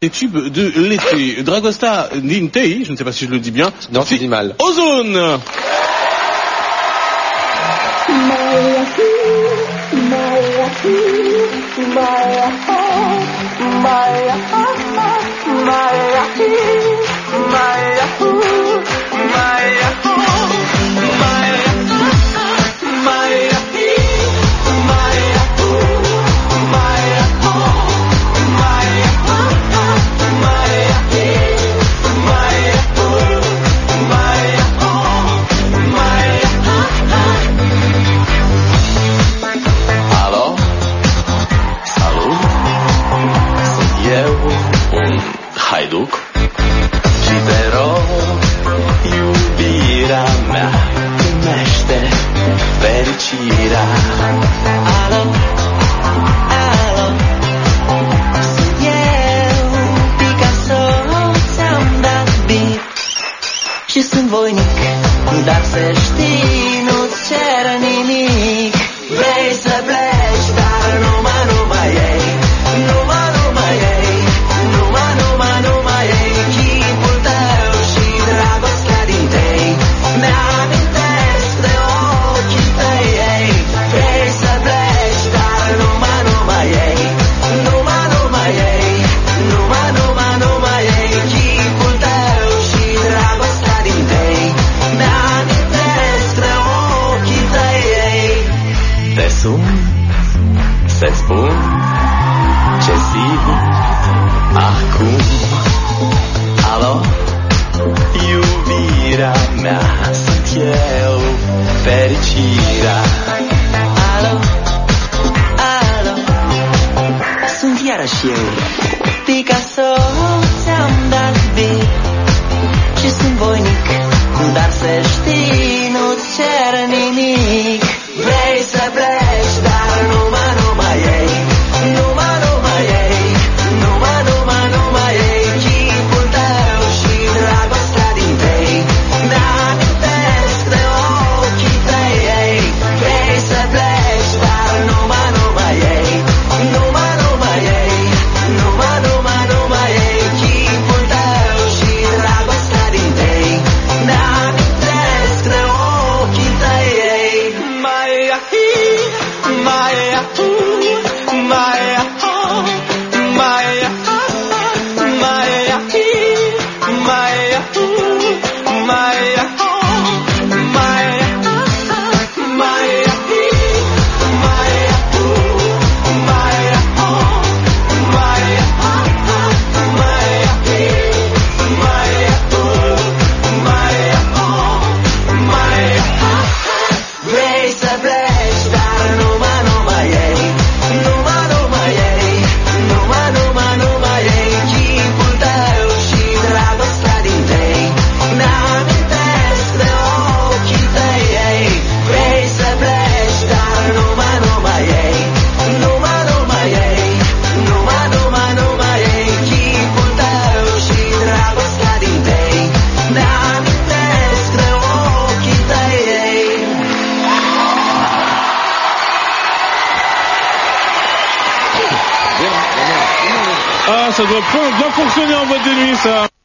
Les tubes de l'été. Dragosta Nintei, je ne sais pas si je le dis bien. Non, tu dis mal. Ozone. Haiduc și te rog, iubirea mea, primește fericirea. Alo, alo, sunt eu, Picasso, ți-am dat beat și sunt voinic, dar să știi, nu-ți cer nimic. Vrei să pleci, dar numai ei, numai ei, numai ei, chipul tău și dragostea din tei. Mi-amintesc de ochii tăi, ei. Vrei să pleci, dar numai ei, numai ei, numai ei, chipul tău și dragostea din tei. Mi-amintesc de ochii tăi, ei. Te sun, să-ți spun ce simt acum. Alo, iubirea mea, sunt eu, fericirea. Alo, alo, sunt iarăși eu, Picasso, ți-am dat beat și sunt voinic, dar să știi, nu-ți cer nimic. Vrei să pleci, dar numai ei, numai ei, numai ei, chipul tău și dragostea din tei. Mi-amintesc de ochii tăi, ei. Vrei să pleci, dar numai ei, numai ei, numai ei, chipul tău și dragostea din tei. Mi-amintesc de ochii tăi, ei. Mai ahi, mai ahu, mai aho, mai aha, mai ahi, mai ahu, mai aho, mai aha, mai ahi, mai ahu, mai aho, mai aha, mai ahi, mai ahu, mai aho, mai aha. Vrei să pleci, dar numai ei, numai ei, numai ei, chipul tău și dragostea din tei. Mi-amintesc de ochii tăi, ei. Vrei să pleci, dar numai ei, numai ei, numai ei, chipul tău și dragostea din tei. Mi-amintesc de ochii tăi, ei. Ah, ça doit bien fonctionner en boîte de nuit, ça.